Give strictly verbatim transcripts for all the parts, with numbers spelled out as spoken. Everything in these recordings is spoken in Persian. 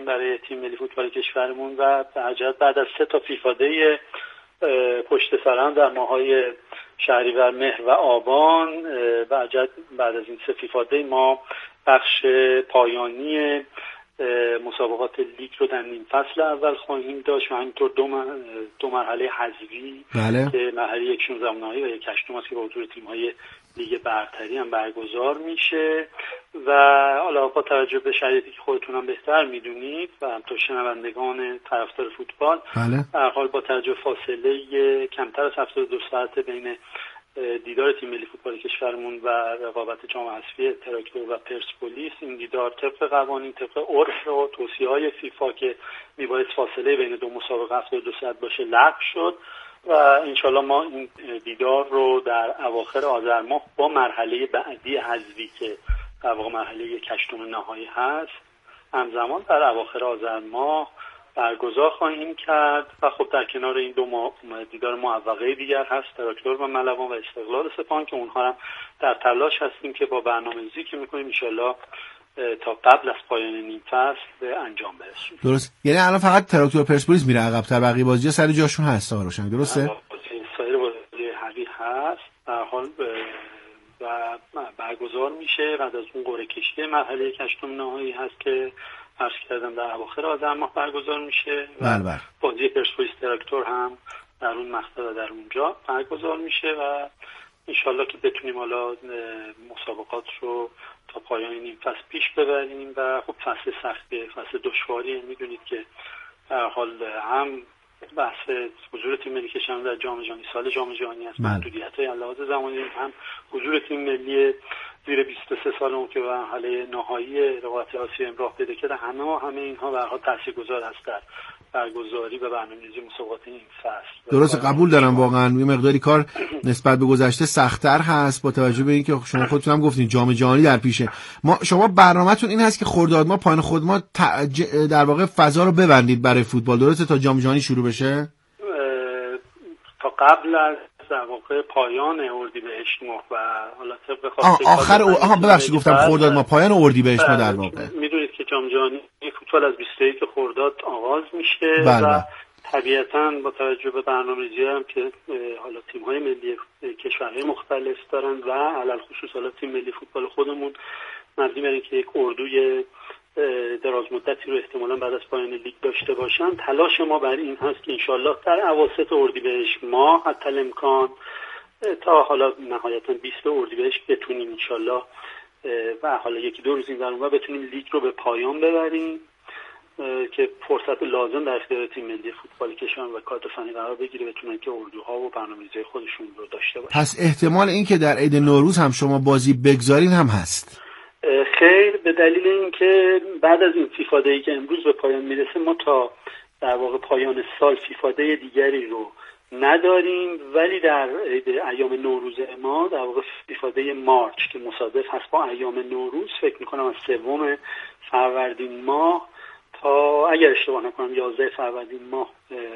برای تیم ملی فوتبال کشورمون و بعد از سه تا فیفا دی پشت سرم در ماه‌های شهریور، مهر و آبان و بعد از این سه فیفا دی ما بخش پایانی مسابقات لیگ رو در نیم فصل اول خواهیم داشت و همینطور دو, دو مرحله حذفی بله. که مرحله یک شانزده نهایی و یک هشتم است که با حضور تیم‌های لیگ برتری هم برگزار میشه و حالا با توجه به شرایطی که خودتون هم بهتر میدونید و همینطور شنوندگان طرفدار فوتبال، بله. در حال با توجه فاصله کمتر از هفتاد و دو ساعت بین دیدار تیم ملی فوتبال کشورمون و رقابت جام حذفی تراکتور و پرسپولیس، این دیدار طبق قوانین، طبق عرف و توصیه‌های فیفا که میبایست فاصله بین دو مسابقه هفتاد و دو ساعت باشه لغو شد و انشالله ما این دیدار رو در اواخر آذر ماه با مرحله بعدی حذفی که در واقع مرحله یک هشتم نهایی هست همزمان در اواخر آذر ماه برگزار خواهیم کرد و خب در کنار این دو ما دیدار معوقه دیگر هست، تراکتور و ملوان و استقلال سپاهان که اونها هم در تلاش هستیم که با برنامه‌ریزی که می‌کنیم انشالله تا قبل از پایان نیم فصل به انجام برسونیم. درست، یعنی الان فقط تراکتور پرسپولیس میره عقب‌تر، بقیه بازی‌ها سر جاشون هست آقا روشن، درسته؟ بازی سایر بازی حقی هست در حال و برگزار میشه بعد از اون قرعه کشی مرحله یک هشتم نهایی هست که عرض کردم در اواخر آذر ماه برگزار میشه و بل بل. بازی پرسپولیس تراکتور هم در اون مقطع و در اونجا برگزار میشه و انشالله که بتونیم حالا مسابقات رو تا پایان نیم فصل پیش ببریم و خب فصل سخته، فصل دشواریه، میدونید که در حال هم بحث حضور تیم ملی کشورمون در جام جهانی، سال جام جهانی است، محدودیت‌های لحاظ زمانی، هم حضور تیم ملی زیر بیست و سه سالمون که به مرحله نهایی رقابت آسیا راه پیدا کرده، همه و همه اینها به هر حال تاثیرگذار هست در برگزاری و برنامه‌ریزی مسابقات این فصل. درست، قبول دارم، واقعا یه مقداری کار نسبت به گذشته سخت‌تر هست با توجه به اینکه شما خودتون هم گفتین جام جهانی در پیشه. ما شما برنامه‌تون این هست که خرداد ما پایان خود ما تج... در واقع فضا رو ببندید برای فوتبال، درسته، تا جام جهانی شروع بشه؟ تا قبل از در واقع پایان اردیبهشت ماه و حالا طبق خواسته آخر او... آها ببخشید گفتم خرداد ما پایان اردیبهشت ما در واقع. میدونید که جام جهانی فوتبال از بیست و یک خرداد آغاز میشه بله. و طبیعتاً با توجه به برنامه‌ریزی هم که حالا تیم‌های ملی کشورهای مختلف دارن و علل خصوص حالا تیم ملی فوتبال خودمون مبنی بر اینکه یک اردوی دراز مدتی رو احتمالاً بعد از پایان لیگ داشته باشن، تلاش ما بر این هست که انشالله در اواسط اردیبهشت ماه حتی الامکان تا حالا نهایتاً بیست اردیبهشت بتونیم انشالله و حالا یکی دو روز این برنامه بتونیم لیگ رو به پایان ببریم که فرصت لازم در اختیار تیم ملی فوتبال کشورمون و کادر فنی قرار بگیره، بتونن که اردوها و برنامه‌ریزی خودشون رو داشته باشن. پس احتمال این که در عید نوروز هم شما بازی بگذارین هم هست؟ خیر، به دلیل اینکه بعد از این فیفا دی که امروز به پایان میرسه ما تا در واقع پایان سال فیفا دی دیگری رو نداریم، ولی در ایام نوروز ما در واقع فیفا دی مارچ که مصادف هست با ایام نوروز، فکر میکنم از سوم فروردین ماه تا اگر اشتباه نکنم یازده فروردین ماه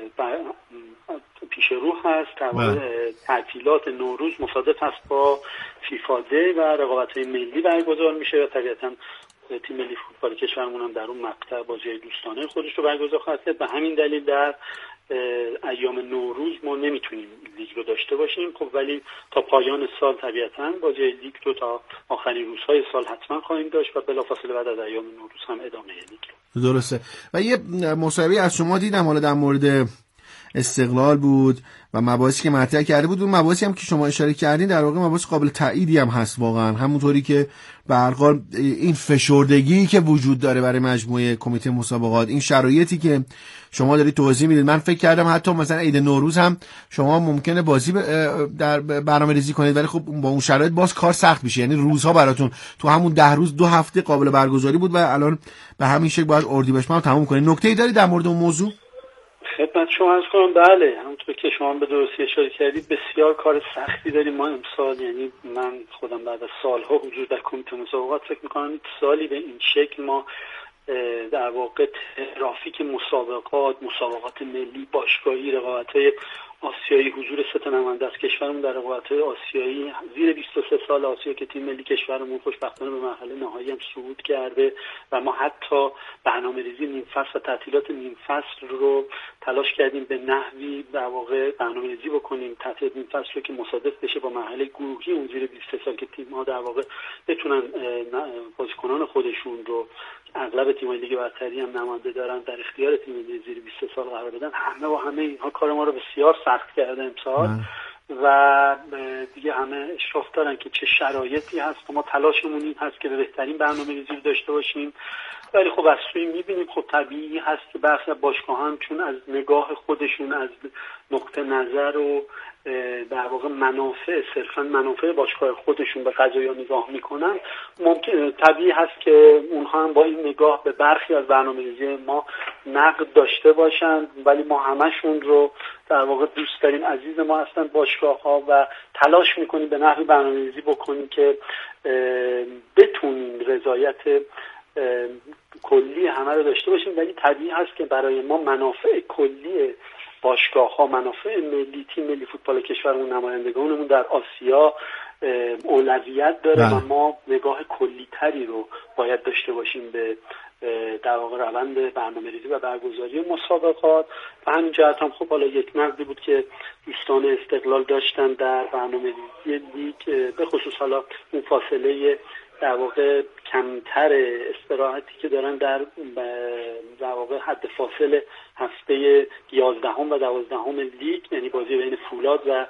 پیش رو هست. در واقع تعطیلات نوروز مصادف هست با فیفا دی و رقابت‌های ملی برگزار میشه و طبیعتاً تیم ملی فوتبال کشورمون هم در اون مقطع بازی دوستانه خودش رو برگزار خواهد کرد. به همین دلیل در ایام نوروز ما نمیتونیم لیگ رو داشته باشیم، خب ولی تا پایان سال طبیعتاً بازی لیگ رو تا آخرین روزهای سال حتما خواهیم داشت و بلافاصله بعد از ایام نوروز هم ادامه لیگ رو. درسته. و یه مصاحبه از شما دیدم حالا در مورد استقلال بود و مباحثی که مطرح کرده بود، اون مباحثی هم که شما اشاره کردین در واقع مباحث قابل تاییدی هم هست واقعا، همونطوری که به هر حال این فشردگی که وجود داره برای مجموعه کمیته مسابقات، این شرایطی که شما دارید توضیح میدید، من فکر کردم حتی مثلا عید نوروز هم شما ممکنه بازی در برنامه‌ریزی کنید، ولی خب با اون شرایط باز کار سخت میشه، یعنی روزها براتون تو همون ده روز دو هفته قابل برگزاری بود و الان به همین شکل باید اردیبهشت ماه تموم کنید. نکته‌ای دارید در مورد اون موضوع؟ خدمت شما عرض کنم بله، همونطور که شما به درستی اشاره کردید بسیار کار سختی داریم ما امسال، یعنی من خودم بعد از سالها حضور در کمیته مسابقات فکر می‌کنم سالی به این شکل ما در واقع ترافیک مسابقات، مسابقات ملی، باشگاهی، رقابت‌های آسیایی حضور سه تا نماینده از کشورمون در رقابت‌های آسیایی زیر بیست و سه سال آسیا که تیم ملی کشورمون خوشبختانه به مرحله نهایی هم صعود کرده و ما حتی برنامه‌ریزی نیم فصل و تعطیلات نیم فصل رو تلاش کردیم به نحوی در واقع برنامه‌ریزی بکنیم تعطیلات نیم فصل رو که مصادف بشه با مرحله گروهی اون زیر بیست و سه سال که تیم‌ها در واقع بتونن بازیکنان خودشون رو اغلب تیم‌های لیگ برتری هم نماینده دارن در اختیار تیم ملی زیر بیست و سه سال قرار بدن. همه و همه اینها کار ما رو بسیار سخت کرده امسال و دیگه همه اشراف دارن که چه شرایطی هست و ما تلاشمون این هست که به بهترین برنامه‌ریزی داشته باشیم. ولی خب از سوی می‌بینیم خب طبیعی هست که برخی از باشگاه‌ها چون از نگاه خودشون از نقطه نظر و در واقع منافع صرفا منافع باشگاه خودشون به قضایا نگاه میکنن، ممکن طبیعی هست که اونها هم با این نگاه به برخی از برنامه‌ریزی ما نقد داشته باشند، ولی ما همشون رو در واقع دوست داریم، عزیز ما هستن باشگاه‌ها و تلاش میکنیم به نحوی برنامه‌ریزی بکنیم که بتونیم رضایت کلی همه رو داشته باشیم. ولی طبیعی هست که برای ما منافع کلی باشگاه ها، منافع ملی، تیم ملی فوتبال کشورمون، نمایندگانمون در آسیا اولویت داره و ما نگاه کلی تری رو باید داشته باشیم به در واقع روند برنامه‌ریزی و برگزاری مسابقات. و همین جهت هم خب حالا یک نقدی بود که دوستان استقلال داشتن در برنامه‌ریزی لیگ، به خصوص حالا اون فاصله در واقع کمتر استراحتی که دارن در در واقع حد فاصل هفته یازدهم و دوازدهم لیگ، یعنی بازی بین فولاد و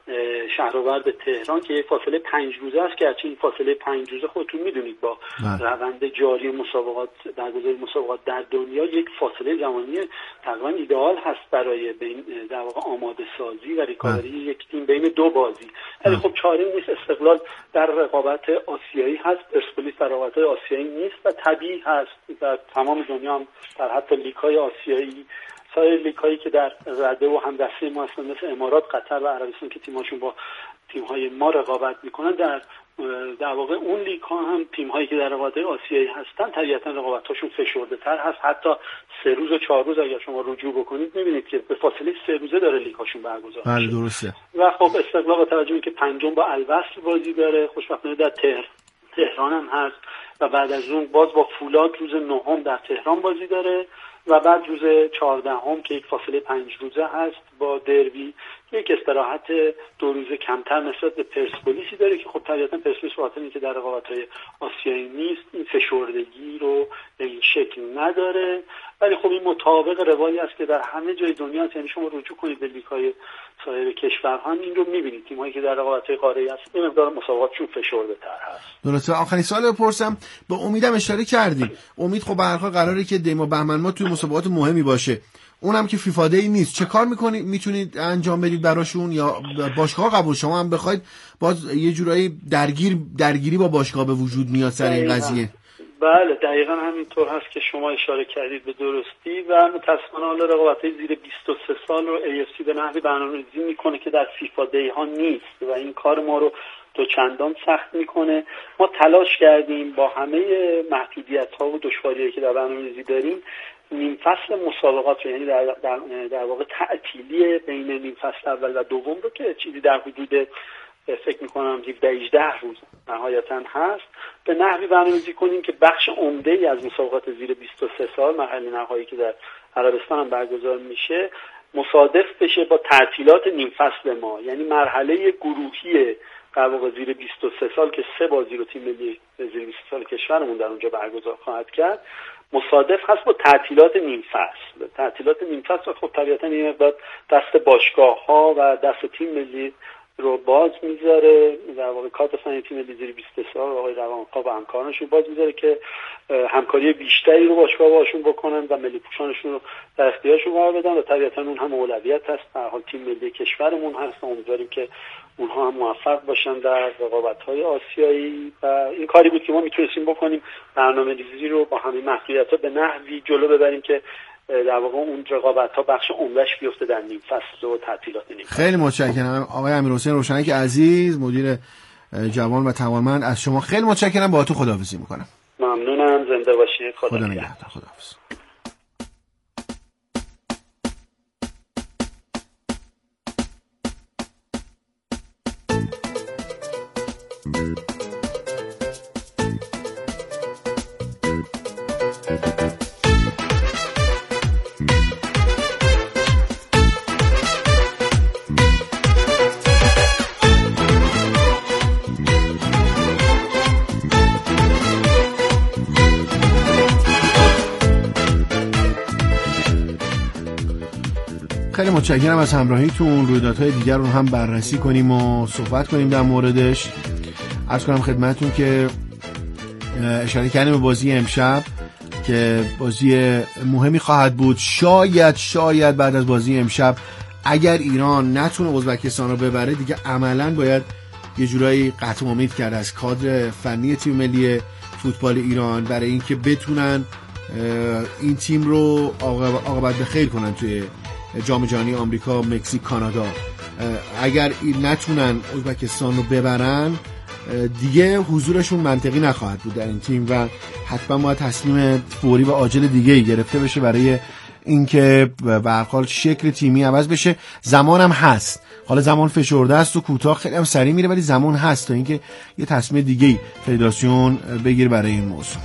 شهرآورد تهران که یک فاصله پنج روزه است که این فاصله پنج روزه خودتون میدونید با روند جاری مسابقات برگزاری مسابقات در دنیا یک فاصله زمانی تقریبا ایدئال هست برای بین در واقع آماده سازی و ریکاوری یک تیم بین دو بازی. ولی خب چاره نیست، استقلال در رقابت آسیایی هست، پرسپولیس در رقابت آسیایی نیست و طبیعی هست در تمام دنیا هم در حتی لیگ‌های آسیایی سایر لیگ‌هایی که در رده و همدسته ما هستن مثل امارات، قطر و عربستان که تیم‌هاشون با تیم‌های ما رقابت می‌کنن، در در واقع اون لیگ‌ها هم تیم‌هایی که در رقابت آسیایی هستن طبیعتاً رقابت‌هاشون فشرده‌تر هست. حتی سه روز و چهار روز اگر شما رجوع بکنید می‌بینید که به فاصله سه روزه داره لیگ‌هاشون برگزار میشه. بله درسته. و خب استقلال با توجه به اینکه پنجم با الوصل بازی داره، خوشبختانه در تهران تهران هم هست و بعد از اون باز با فولاد روز نهم در تهران بازی داره و بعد روز چهاردهم که یک فاصله پنج روزه هست با دربی یک استراحت دو روزه کمتر نسبت به پرسپولیسی داره که خب طبیعتا پرسپولیس خاطر اینکه در رقابت‌های آسیایی نیست این فشردگی رو به این شکل نداره. ولی خب این مطابق روایی است که در همه جای دنیا است، یعنی شما رجوع کنید به لیگ‌های سایر کشورها این رو می‌بینید تیم‌هایی که در رقابت‌های قاره‌ای هستن این مقدار مسابقاتشون فشرده‌تر هست. درسته. آخرین سوال بپرسم، به امیدم اشاره کردیم. امید خب به هر حال قراره که دیما بهمن ما توی مسابقات مهمی باشه، اونم که فیفا دی نیست، چه کار میکنید میتونید انجام بدید براشون یا باشگاه قبول شما هم بخواید باز یه جورایی درگیر درگیری با باشگاه به وجود میاد سر این قضیه؟ بله دقیقاً همینطور هست که شما اشاره کردید به درستی و متأسفانه حالا رقابت‌های زیر بیست و سه سال رو ای اف سی به نحوی برنامه‌ریزی میکنه که در فیفا دی ها نیست و این کار ما رو دو چندان سخت میکنه. ما تلاش کردیم با همه محدودیت‌ها و دشواری‌هایی که در برنامه‌ریزی داریم نیم فصل مسابقات رو، یعنی در, در, در واقع تعطیلی بین نیم فصل اول و دوم رو که چیزی در حدود فکر میکنم هفده هجده روز نهایتاً هست، به نحوی برنامه‌ریزی کنیم که بخش عمده‌ای از مسابقات زیر بیست و سه سال مرحله نهایی که در عربستان هم برگزار میشه مصادف بشه با تعطیلات نیم فصل ما، یعنی مرحله گروهی در واقع زیر بیست و سه سال که سه بازی رو تیم ملی زیر بیست و سه سال کشورمون در اونجا برگزار خواهد کرد مصادف هست با تعطیلات نیم فصل. تعطیلات نیم فصل خب طبیعتاً این مقدار دست باشگاه‌ها و دست تیم ملی رو باز میذاره، در واقع کادر فنی تیم ملی زیر بیست و سه سال آقای روانکاو و همکارانشون باز میذاره که همکاری بیشتری رو باشگاه باشون بکنن و ملی پوشانشون رو در اختیارشون قرار بدن و طبیعتاً اون هم اولویت هست. در حال تیم ملی کشورمون هست، امیدواریم که اونها هم موفق باشن در رقابت‌های آسیایی و این کاری بود که ما میتونستیم بکنیم، برنامه‌ریزی رو با همین محدودیت‌ها به نحوی جلو ببریم که در واقع اون رقابت‌ها بخش عمده‌اش بیفته در نیم فصل و تعطیلات نیم فصل. خیلی متشکرم آقای امیرحسین روشنک عزیز، مدیر جوان و توانمند، از شما خیلی متشکرم. با تو خداحافظی می‌کنم. ممنونم، زنده باشید. خدا نگهدار. خداحافظ. خیلی متشکرم از همراهیتون. رویدادهای دیگر رو هم بررسی کنیم و صحبت کنیم در موردش. عرض کنم خدمتتون که اشاره کردیم به بازی امشب که بازی مهمی خواهد بود. شاید شاید بعد از بازی امشب اگر ایران نتونه ازبکستان رو ببره دیگه عملاً باید یه جورایی قطع امید کرد از کادر فنی تیم ملی فوتبال ایران برای اینکه بتونن این تیم رو عاقبت به خیر کنن توی جام جهانی آمریکا، مکزیک، کانادا. اگر نتونن ازبکستان رو ببرن دیگه حضورشون منطقی نخواهد بود در این تیم و حتما باید تصمیم فوری و عاجل دیگه‌ای گرفته بشه برای اینکه به هر حال شکل تیمی عوض بشه. زمانم هست، حالا زمان فشرده است و کوتاه، خیلی هم سریع میره، ولی زمان هست تا اینکه یه تصمیم دیگه‌ای فدراسیون بگیر برای این موضوع.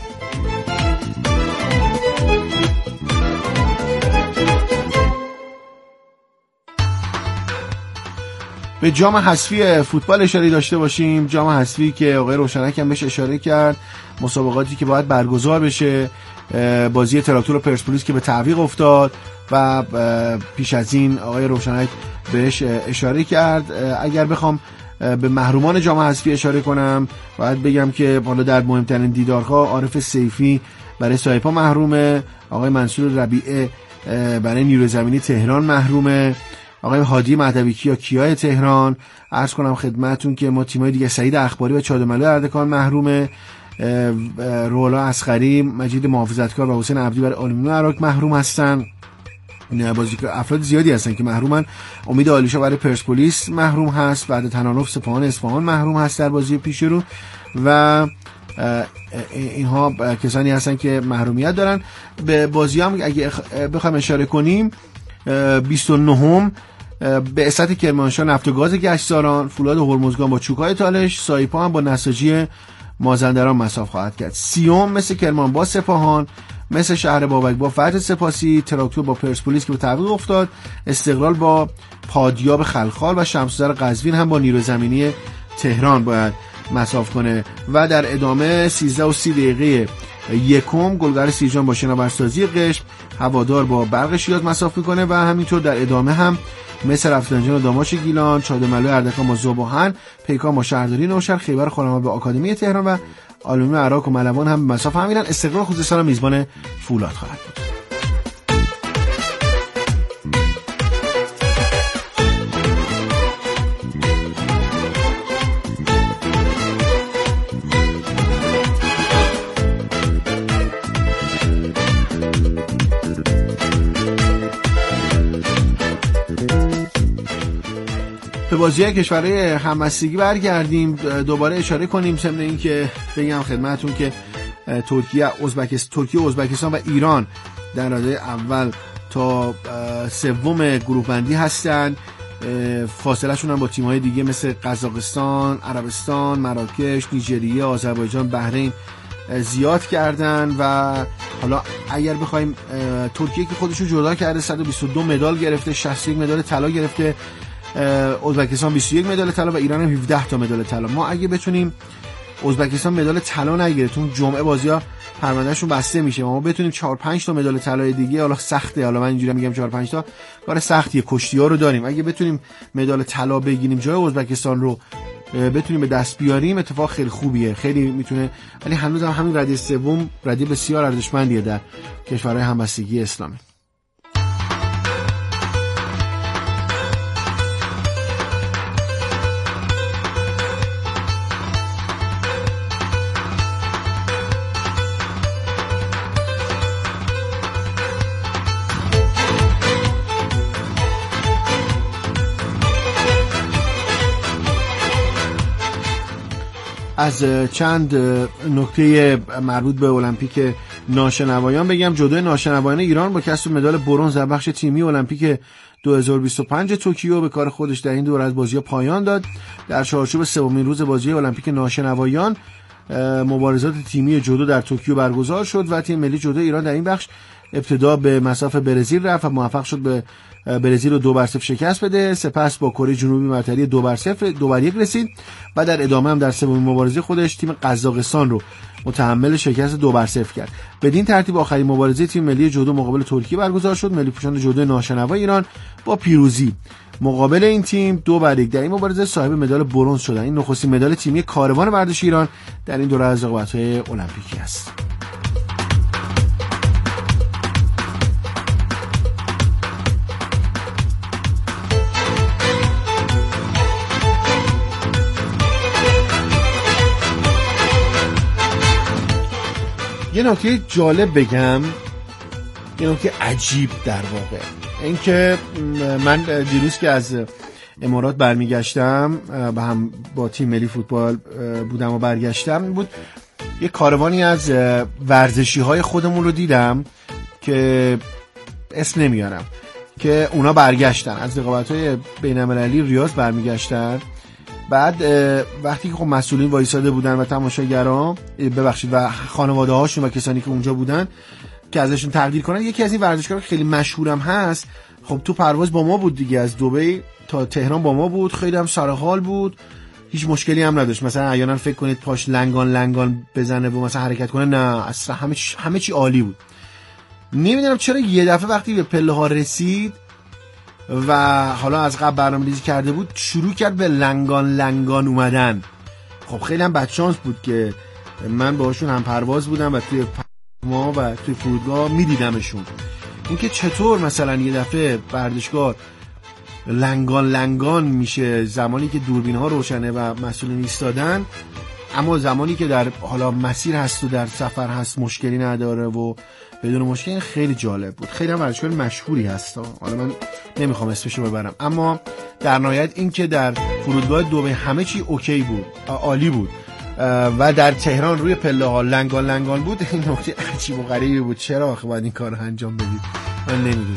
به جام حذفی فوتبال اشاره داشته باشیم. جام حذفی که آقای روشنک هم بهش اشاره کرد، مسابقاتی که باید برگزار بشه، بازی تراکتور و پرسپولیس که به تعویق افتاد و پیش از این آقای روشنک بهش اشاره کرد. اگر بخوام به محرومان جام حذفی اشاره کنم باید بگم که حالا در مهمترین دیدارها عارف سیفی برای سایپا محرومه، آقای منصور ربیعه برای نیروی زمینی تهران محرومه، آقای هادی مهدوی‌کیا کیای تهران. عرض کنم خدمتون که ما تیمای دیگه سعید اخباری و چادملو اردکان محرومه، رولا اصغری، مجید محافظتکار و حسین عبدی برای آلومینیوم عراق محروم هستن. بازیکن افراد زیادی هستن که محرومن. امید عالیشا برای پرسپولیس محروم هست، بعد تنانوف سپاهان اصفهان محروم هست در بازی پیش رو و اینها کسانی هستن که محرومیت دارن. به بازی هم اگه بخوام اشاره کنیم، بیست و نهم بعثت کرمانشاه نفت و گاز گشتزاران، فولاد هرمزگان با چوکای تالش، سایپا هم با نساجی مازندران مساف خواهد کرد. سیوم مثل کرمان با سپاهان، مثل شهر بابک با فتح سپاسی، تراکتور با پرسپولیس که به تعویق افتاد، استقلال با پادیاب خلخال و شمس‌زر قزوین هم با نیروی زمینی تهران باید مساف کنه. و در ادامه سیزده و سی دقیقه یکم گلگر سیرجان با شناورسازی قشم، هوادار با برق شیراز مساف میکنه و همینطور در ادامه هم مثل رفسنجان و داماش گیلان، چادملو اردکان با ذوب‌آهن، پیکان با شهرداری نوشهر، خیبر خرم‌آباد با آکادمی تهران و آلومینیوم عراق و ملوان هم به مساف هم میرن. استقلال خوزستان میزبان فولاد خواهد بود. به بازی‌های کشورهای همبستگی برگردیم، دوباره اشاره کنیم ضمن این که بگم خدمتتون که ترکیه، ازبکستان، ترکیه، ازبکستان و ایران در رده اول تا سوم گروه بندی هستن. فاصله شون هم با تیم‌های دیگه مثل قزاقستان، عربستان، مراکش، نیجریه، آذربایجان، بحرین زیاد کردن و حالا اگر بخوایم ترکیه که خودشو جدا کرده صد و بیست و دو مدال گرفته، شصت و یک مدال طلا گرفته، ازبکستان بیست و یک مدال طلا و ایران هم هفده تا مدال طلا. ما اگه بتونیم ازبکستان مدال طلا نگیره، چون جمعه بازی‌ها پروندهشون بسته میشه، ما بتونیم چهار پنج تا مدال طلای دیگه، حالا سخته، حالا من اینجوری میگم چهار پنج تا کار سختیه، کشتی‌ها رو داریم، اگه بتونیم مدال طلا بگیریم جای ازبکستان رو بتونیم به دست بیاریم اتفاق خیلی خوبیه، خیلی میتونه. ولی هنوز هم همین رده سوم رده بسیار ارزشمندیه در کشورهای همبستگی اسلامی. از چند نکته مربوط به المپیک ناشنوایان بگم. جودو ناشنوایان ایران با کسب مدال برنز در بخش تیمی المپیک دو هزار و بیست و پنج توکیو به کار خودش در این دوره از بازی‌ها پایان داد. در چارچوب سومین روز بازی المپیک ناشنوایان مبارزات تیمی جودو در توکیو برگزار شد و تیم ملی جودو ایران در این بخش ابتدا به مصاف برزیل رفت و موفق شد به برزیل رو دو بر صفر شکست بده. سپس با کره جنوبی برتری دو بر صفر دو بر یک رسید و در ادامه هم در سومین مبارزه خودش تیم قزاقستان رو متحمل شکست دو بر صفر کرد. بدین ترتیب آخرین مبارزه تیم ملی جودو مقابل ترکیه برگزار شد. ملی پوشان جودو ناشنوا ایران با پیروزی مقابل این تیم دو بر یک در این مبارزه صاحب مدال برنز شدند. این نخستین مدال تیمی کاروان ورزشی ایران در این دوره از رقابت‌های المپیکی است. یه نکته جالب بگم، یه نکته عجیب در واقع، اینکه من دیروز که از امارات برمیگشتم با هم با تیم ملی فوتبال بودم و برگشتم بود یه کاروانی از ورزشی های خودمون رو دیدم که اسم نمیارم که اونا برگشتن از رقابت های بین المللی ریاض برمیگشتن. بعد وقتی که خب مسئولین وایساده بودن و تماشاگران ببخشید و خانواده هاشون و کسانی که اونجا بودن که ازشون تقدیر کنن، یکی از این ورزشکارا خیلی مشهورم هست، خب تو پرواز با ما بود دیگه، از دبی تا تهران با ما بود، خیلی هم سر حال بود، هیچ مشکلی هم نداشت. مثلا احیانا فکر کنید پاش لنگان لنگان بزنه و مثلا حرکت کنه، نه اصلا همه چی همه چی عالی بود. نمیدونم چرا یه دفعه وقتی به پله ها رسید و حالا از قبل برنامه‌ریزی کرده بود شروع کرد به لنگان لنگان اومدن. خب خیلی هم بدشانس بود که من باهاشون هم پرواز بودم و توی ما و توی فرودگاه میدیدمشون. اینکه چطور مثلا یه دفعه ورزشکار لنگان لنگان میشه زمانی که دوربین ها روشنه و مسئولین ایستادن، اما زمانی که در حالا مسیر هست و در سفر هست مشکلی نداره و بدون مشکل. خیلی جالب بود. خیلی هم ورزشکار مشهوری هست، حالا من نمیخوام اسمشو ببرم، اما در نهایت این که در فرودگاه دبی همه چی اوکی بود، عالی بود و در تهران روی پله ها لنگان لنگان بود، این نکته عجیب و غریبی بود. چرا آخه باید این کار رو انجام بدید؟ من نمیدونم.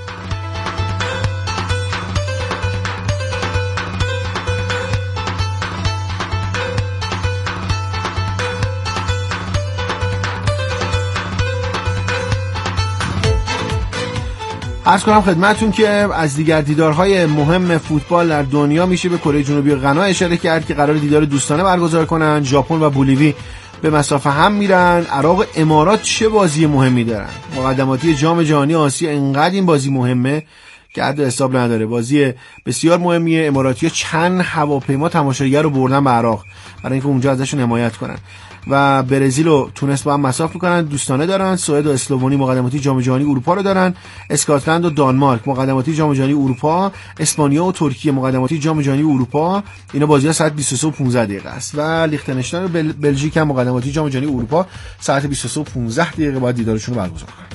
عرض کنم خدمتون که از دیگر دیدارهای مهم فوتبال در دنیا میشه به کره جنوبی و غنا اشاره کرد که قرار دیدار دوستانه برگزار کنن. ژاپن و بولیوی به مسافه هم میرن. عراق امارات چه بازی مهمی دارن. مقدماتی جام جهانی آسیا اینقدر این بازی مهمه که حد حساب نداره. بازی بسیار مهمیه. اماراتی‌ها چند هواپیما تماشاگر رو بردن به عراق برای اینکه اونجا ازشون حمایت کنن و برزیل و تونس با هم مساف میکنن، دوستانه دارن. سوئد و اسلوونی مقدماتی جام جهانی اروپا رو دارن. اسکاتلند و دانمارک مقدماتی جام جهانی اروپا. اسپانیا و ترکیه مقدماتی جام جهانی اروپا. اینا بازی‌ها ساعت بیست و سه و پانزده دقیقه است و لیختنشتاین و بل... بلژیک هم مقدماتی جام جهانی اروپا ساعت بیست و سه و پانزده دقیقه باید دیدارشون رو برگزار کنن.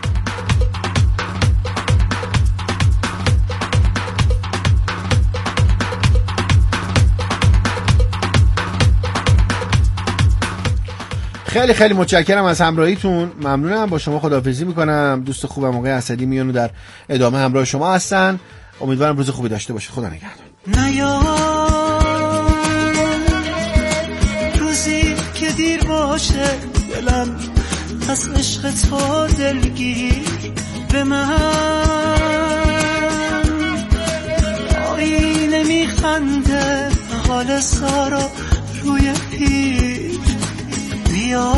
خیلی خیلی متشکرم از همراهیتون، ممنونم. با شما خداحافظی میکنم. دوست خوبم آقای اسدی میانو در ادامه همراه شما هستن. امیدوارم روز خوبی داشته باشید. خدا نگهدار. نیا روزی که دیر باشه دلم از عشق تو دلگیر به من آینه میخنده حال سارا روی پیر. بیا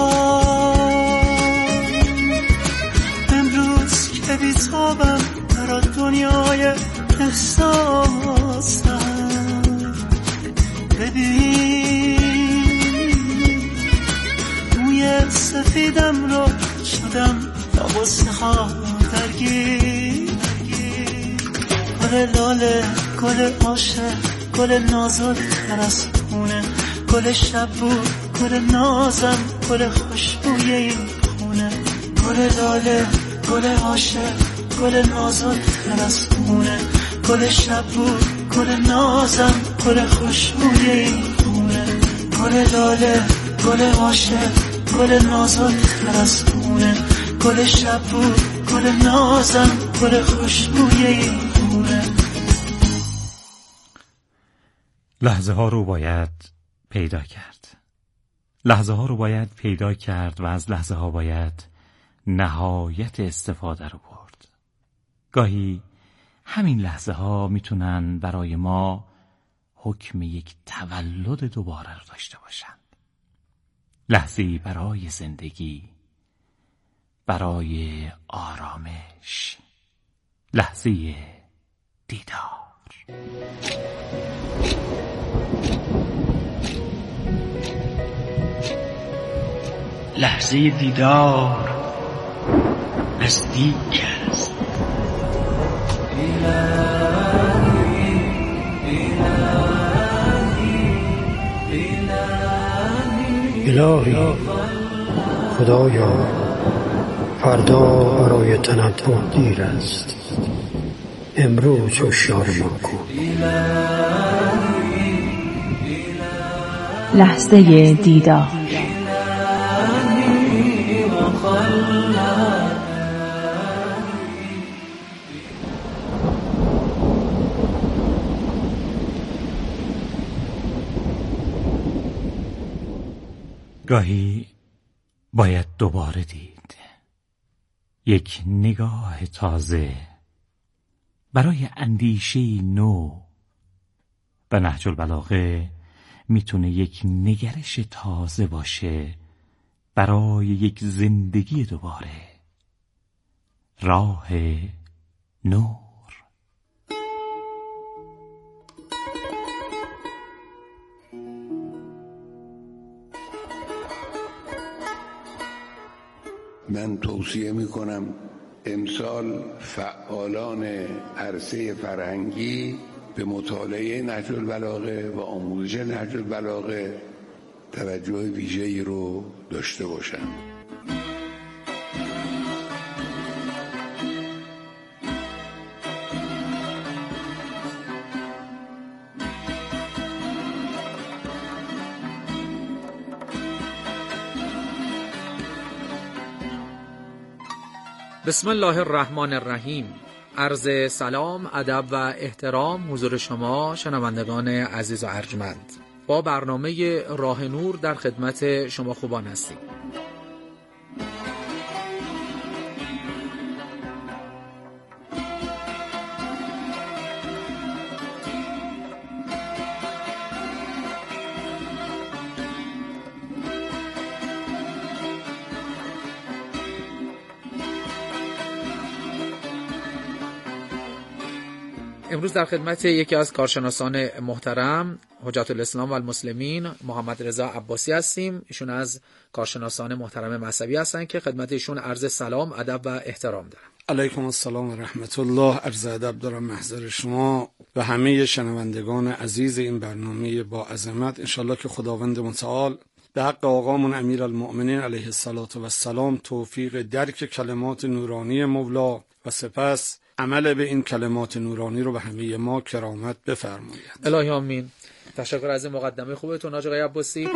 امروز که بیتابم برا دنیای احساسم ببین موی سفیدم رو شدم با غصه ها درگیر. گل لاله گل عاشق گل نازک تر از خونه گل شب بود گل نازم گل خوشبوی این خونه گل لاله گل عاشق گل نازک تر از خونه گل شب بود گل نازم گل خوشبوی این خونه گل لاله گل عاشق گل نازک خرسونه، گل شب بود، گل نازم، گل خوشبوی این خونه. لحظه ها رو باید پیدا کرد، لحظه ها رو باید پیدا کرد و از لحظه ها باید نهایت استفاده رو برد. گاهی همین لحظه ها میتونن برای ما حکم یک تولد دوباره رو داشته باشند. لحظه‌ای برای زندگی، برای آرامش، لحظه دیدار. لحظه دیدار نزدیک است. الهی خدایا، فردا برای تنبه دیر است، امروز هوشیار ما کن. لحظه دیدار. گاهی باید دوباره دید، یک نگاه تازه برای اندیشه نو. و نهج البلاغه میتونه یک نگرش تازه باشه برای یک زندگی دوباره، راه نور. من توصیه میکنم امسال فعالان عرصه فرهنگی به مطالعه نهج البلاغه و آموزش نهج البلاغه توجه ویژه‌ای رو داشته باشند. بسم الله الرحمن الرحیم. عرض سلام، ادب و احترام حضور شما شنوندگان عزیز و ارجمند. با برنامه راه نور در خدمت شما خوبان هستیم. امروز در خدمت یکی از کارشناسان محترم حجت الاسلام و المسلمین محمد رضا عباسی هستیم. ایشون از کارشناسان محترم مذهبی هستند که خدمت ایشون عرض سلام، ادب و احترام دارم. علیکم السلام و رحمت الله. عرض ادب دارم محضر شما و همه شنوندگان عزیز این برنامه با عظمت. انشالله که خداوند متعال به حق آقامون امیر المؤمنین علیه الصلاة و السلام توفیق درک کلمات نورانی مولا و سپس عمل به این کلمات نورانی رو به همه ما کرامت بفرماید. الهی آمین. تشکر از این مقدمه خوبتون حاج آقای عباسی.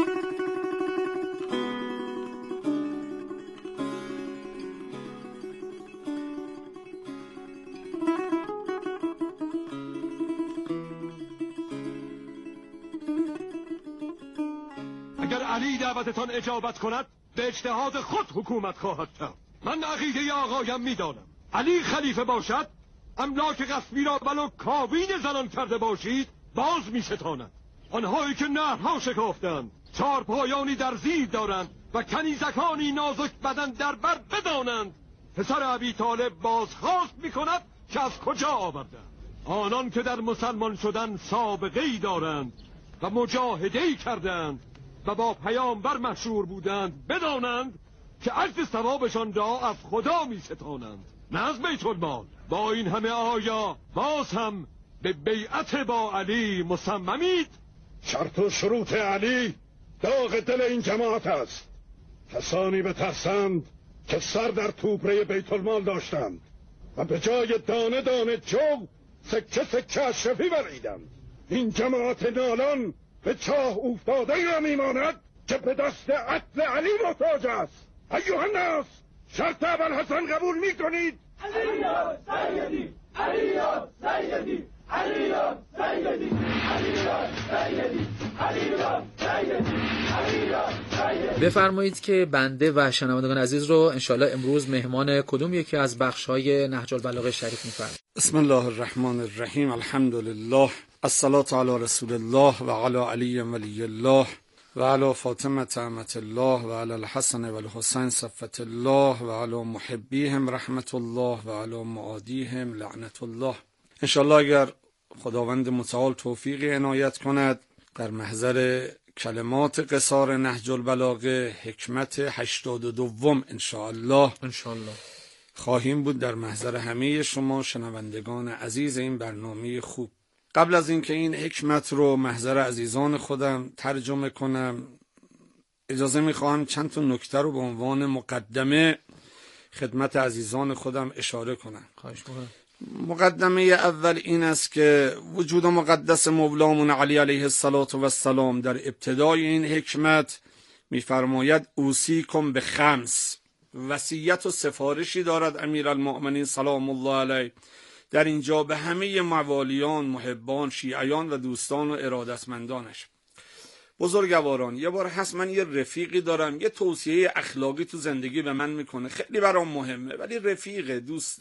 اگر علی دعوتتان اجابت کند به اجتهاد خود حکومت خواهد کرد. من عقیده آقایم میدانم علی خلیفه باشد، املاک غصبی را ولو کابین زنان کرده باشید باز می ستاند. آنهایی که نهرها شکافتند، چار پایانی در زیر دارند و کنیزکانی نازک بدن در بر بدانند، پسر ابی طالب بازخواست می کند که از کجا آوردند. آنان که در مسلمان شدن سابقه‌ای دارند و مجاهده‌ای کردند و با پیامبر مشهور بودند، بدانند که عجز ثوابشان را از خدا می ستانند، نه از بیت المال. با این همه آیا باز هم به بیعت با علی مصممید؟ شرط و شروط علی داغ دل این جماعت است. کسانی به ترسند که سر در توبره بیت المال داشتند و به جای دانه دانه جو سکه سکه اشرفی بریدند. این جماعت نالان به چاه افتاده را میماند که به دست عدل علی محتاج است. ایها الناس، شرط ابوالحسن قبول میکنید؟ علی یا سیدی، علی یا سیدی، علی یا سیدی، علی یا سیدی، علی یا سیدی، علی یا سیدی. بفرمایید که بنده و شنوندگان عزیز رو انشالله امروز مهمان کدوم یکی از بخش‌های نهج البلاغه شریف می‌فرمایید؟ بسم الله الرحمن الرحیم، الحمد لله، الصلاة علی رسول الله و علی علی ولی الله و علی فاطمه امة الله و علی الحسن و الحسین صفوة الله و علی محبیهم رحمت الله و علی معادیهم لعنت الله. انشالله اگر خداوند متعال توفیقی عنایت کند، در محضر کلمات قصار نهج البلاغه حکمت هشتاد و دوم انشاءالله انشاءالله خواهیم بود در محضر همه شما شنوندگان عزیز این برنامه خوب. قبل از اینکه این حکمت رو محضر عزیزان خودم ترجمه کنم، اجازه میخواهم چند تا نکته رو به عنوان مقدمه خدمت عزیزان خودم اشاره کنم. خواهش می‌کنم. مقدمه اول این است که وجود مقدس مولامون علی علیه السلام در ابتدای این حکمت میفرماید اوصیکم به خمس. وصیت و سفارشی دارد امیرالمؤمنین سلام الله علیه در اینجا به همه موالیان، محبان، شیعیان و دوستان و ارادتمندانش. بزرگواران، یه بار هست من یه رفیقی دارم، یه توصیه اخلاقی تو زندگی به من میکنه، خیلی برام مهمه، ولی رفیقه، دوسته.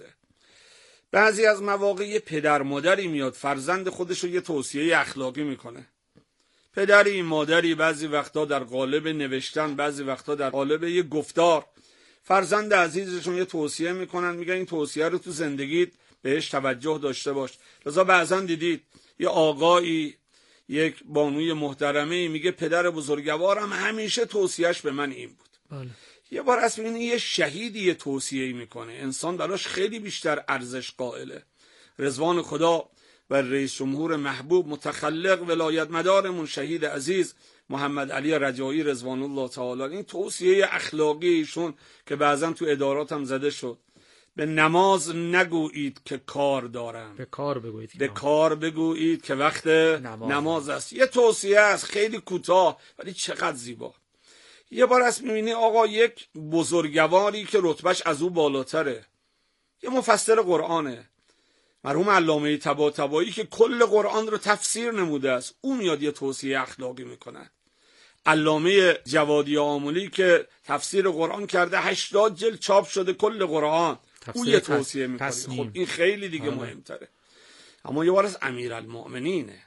بعضی از مواقع یه پدر مادری میاد فرزند خودش رو یه توصیه اخلاقی میکنه. پدری مادری بعضی وقتا در قالب نوشتن، بعضی وقتا در قالب یه گفتار فرزند عزیزشون یه توصیه میکنن، میگن این توصیه رو تو زندگیت بهش توجه داشته باش. لذا بعضا دیدید یه آقایی، یک بانوی محترمه میگه پدر بزرگوارم همیشه توصیهش به من این بود. بله. یه بار از این یه شهیدی یه توصیه میکنه، انسان براش خیلی بیشتر ارزش قائله. رضوان خدا و رئیس جمهور محبوب متخلق ولایت مدارمون شهید عزیز محمد علی رجایی رضوان الله تعالی، این توصیه اخلاقی ایشون که بعضا تو ادارات هم زده شد، به نماز نگویید که کار دارم، به کار بگویید به کار بگویید که وقت نماز, نماز است. یه توصیه است خیلی کوتاه ولی چقدر زیبا. یه بار از میبینی آقا یک بزرگواری که رتبهش از او بالاتره، یه مفسر قرآنه، مرحوم علامه طباطبایی که کل قرآن رو تفسیر نموده است، او میاد یه توصیه اخلاقی میکنه. علامه جوادی آملی که تفسیر قرآن کرده، هشتاد جلد چاپ شده کل قرآن، او یه توصیه میکنه. خب این خیلی دیگه مهمتره. اما یه بار از امیرالمؤمنینه،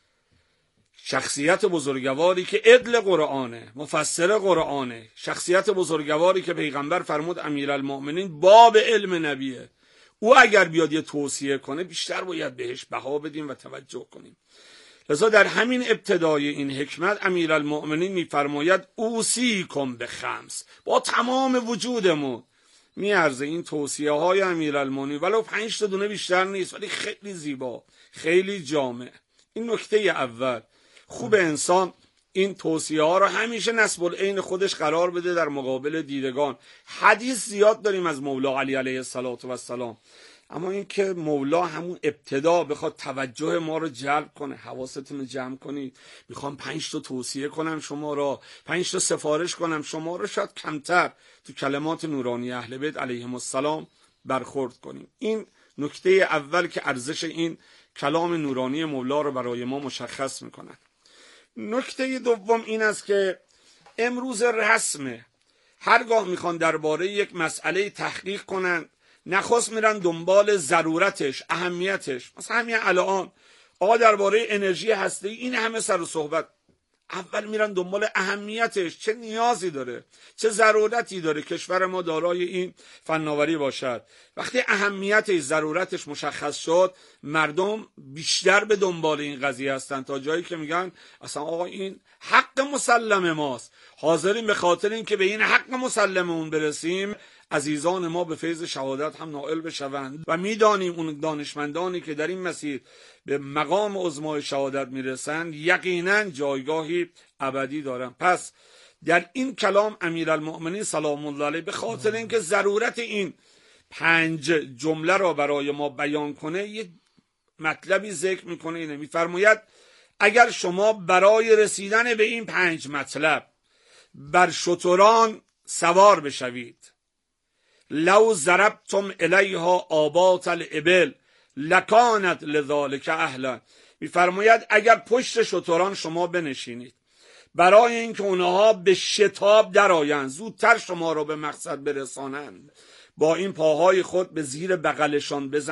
شخصیت بزرگواری که عدل قرآنه، مفسر قرآنه، شخصیت بزرگواری که پیغمبر فرمود امیرالمؤمنین باب علم نبیه، او اگر بیاد یه توصیه کنه بیشتر باید بهش بها بدیم و توجه کنیم. لذا در همین ابتدای این حکمت امیرالمؤمنین میفرماید اوصیکم به خمس، با تمام وجودمون میارزه این توصیه های امیرالمؤمنین، ولو پنج تا دونه بیشتر نیست ولی خیلی زیبا، خیلی جامع. این نکته اول. خوب انسان این توصیه ها رو همیشه نسب العین خودش قرار بده در مقابل دیدگان. حدیث زیاد داریم از مولا علی علیه السلام، اما این که مولا همون ابتدا بخواد توجه ما رو جلب کنه، حواستون رو جمع کنید، میخوام پنج تا توصیه کنم شما را، پنج تا سفارش کنم شما را، شاید کمتر تو کلمات نورانی اهل بیت علیهم السلام برخورد کنیم. این نکته اول که ارزش این کلام نورانی مولا رو برای ما مشخص میکنه. نکته دوم این است که امروز رسمه، هرگاه میخوان درباره یک مسئله تحقیق کنن، نخست میرن دنبال ضرورتش، اهمیتش. مثلا همین الان آقا درباره انرژی هسته این همه سر و صحبت، اول میرن دنبال اهمیتش، چه نیازی داره، چه ضرورتی داره کشور ما دارای این فناوری باشد. وقتی اهمیتش، ضرورتش مشخص شد، مردم بیشتر به دنبال این قضیه هستن، تا جایی که میگن اصلا آقا این حق مسلم ماست، حاضرین به خاطر این که به این حق مسلممون برسیم عزیزان ما به فیض شهادت هم نائل بشوند. و میدانیم اون دانشمندانی که در این مسیر به مقام عظمای شهادت میرسند یقینا جایگاهی ابدی دارن. پس در این کلام امیرالمؤمنین سلام الله علیه به خاطر اینکه ضرورت این پنج جمله را برای ما بیان کنه، یه مطلبی ذکر میکنه. اینه میفرماید اگر شما برای رسیدن به این پنج مطلب بر شتران سوار بشوید. لو ضربتم الیها آبات الابل لکانت لذالک اهلا. میفرماید اگر پشت شتران شما بنشینید برای اینکه اونها به شتاب درآیند، زودتر شما را به مقصد برسانند، با این پاهای خود به زیر بغلشان بزنید